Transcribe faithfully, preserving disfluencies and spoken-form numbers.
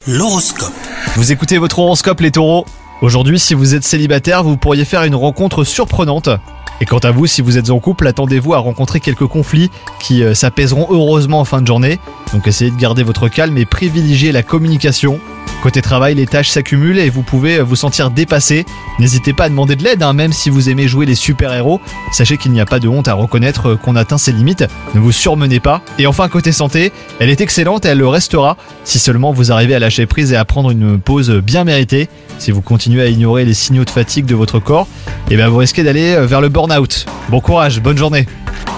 L'horoscope. Vous écoutez votre horoscope les taureaux. Aujourd'hui, si vous êtes célibataire, vous pourriez faire une rencontre surprenante. Et quant à vous, si vous êtes en couple, attendez-vous à rencontrer quelques conflits qui euh, s'apaiseront heureusement en fin de journée. Donc essayez de garder votre calme et privilégiez la communication. Côté travail, les tâches s'accumulent et vous pouvez vous sentir dépassé. N'hésitez pas à demander de l'aide, hein, même si vous aimez jouer les super-héros. Sachez qu'il n'y a pas de honte à reconnaître qu'on atteint ses limites. Ne vous surmenez pas. Et enfin, côté santé, elle est excellente et elle le restera si seulement vous arrivez à lâcher prise et à prendre une pause bien méritée. Si vous continuez à ignorer les signaux de fatigue de votre corps, eh bien vous risquez d'aller vers le burn-out. Bon courage, bonne journée.